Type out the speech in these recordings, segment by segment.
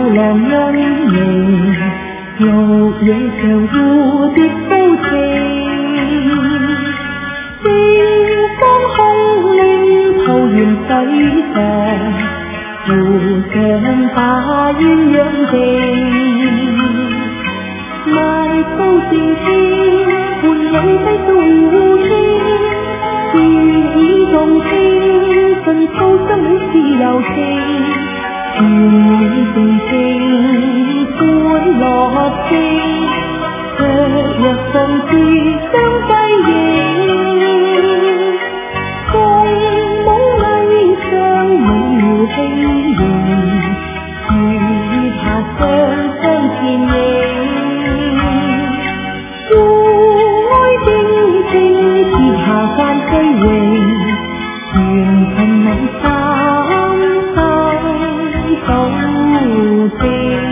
làm nhân mình ngầu dễ trèo du tiếp câu tình tình con không linh thâu duyên thấy ta dù kèm ta duyên nhân tình mai câu tình thiên buồn nhảy thấy tù thiên suy nghĩ đồng thiên cần câu tâm khi đầu tiên tình tình cuốn lọt tình thơ nhạc dần khi sớm bay về coi bóng ngày sương mây nhiều hình hình như hạt sơn sơn chìm nhẹ ngôi tình tình khi hà quan cây quỳnh huyền thân nắng sáng sáng sông tình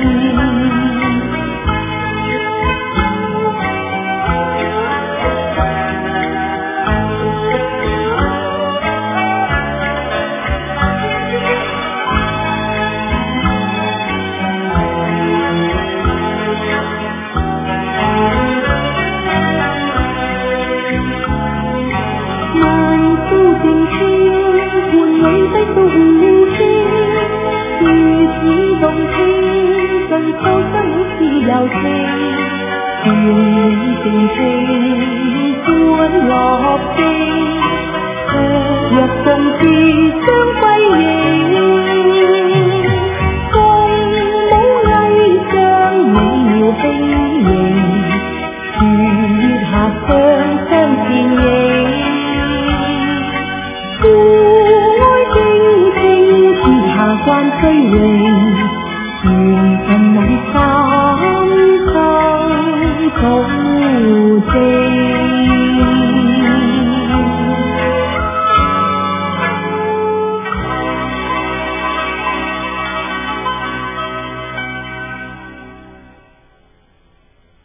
tình thiên buồn nhảy tới tụng thiên suy nghĩ đồng thiên dần sâu sắc khi đào thiên tình thiên cuốn lọt tình nhạc dần khi sớm bay về coi bóng ngày trăng mây nhiều hình hình như hạt sơn sơn chìm nhẹ ngôi tình tình khi hà quan cây quỳnh